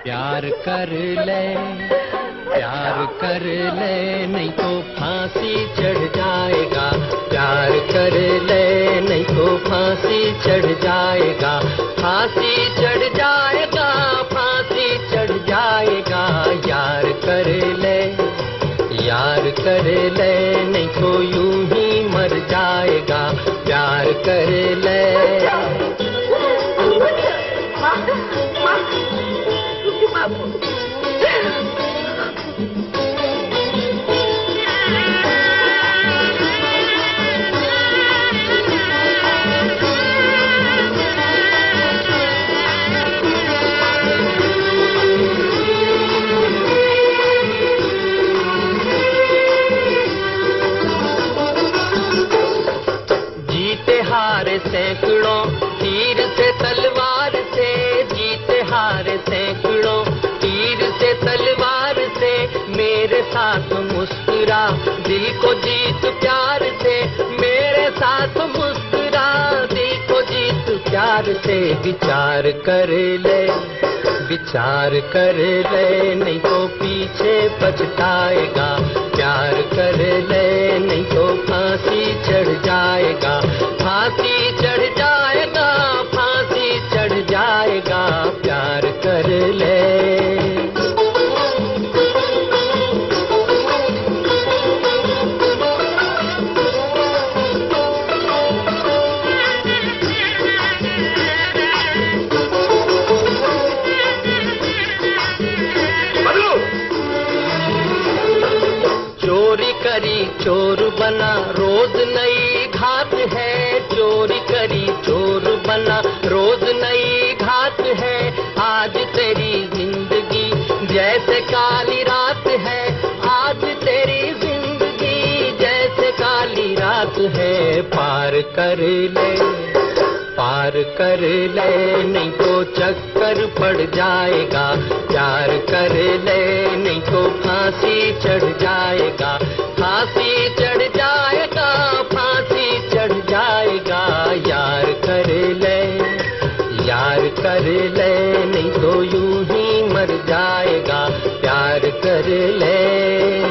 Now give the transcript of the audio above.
प्यार कर ले, प्यार कर ले, नहीं तो फांसी चढ़ जाएगा। प्यार कर ले, नहीं तो फांसी चढ़ जाएगा। फांसी चढ़ जाएगा, फांसी चढ़ जाएगा। यार कर ले, यार कर ले, नहीं तो यूं ही मर जाएगा। प्यार कर ले। जीते हारे सैकड़ों तीर से तलवार से, जीते हारे सैकड़ों तीर से तलवार से। मेरे साथ मुस्कुरा दिल को जीत प्यार से, मेरे साथ मुस्कुरा दिल को जीत प्यार से। विचार कर ले, विचार कर ले, नहीं तो पीछे पछताएगा। प्यार कर ले, नहीं तो फांसी चढ़ जाएगा। फांसी चढ़ जाएगा, फांसी चढ़ जाएगा। प्यार कर ले। चोरी करी चोर बना रोज नई घात है। चोरी करी चोर बना रोज नई घात है। आज तेरी जिंदगी जैसे काली रात है। आज तेरी जिंदगी जैसे काली रात है। पार कर ले, पार कर ले, नहीं तो चक्कर पड़ जाएगा। प्यार कर ले, नहीं तो फांसी चढ़ जाएगा। फांसी चढ़ जाएगा, फांसी चढ़ जाएगा। यार कर ले, यार कर ले, नहीं तो यूं ही मर जाएगा। प्यार कर ले।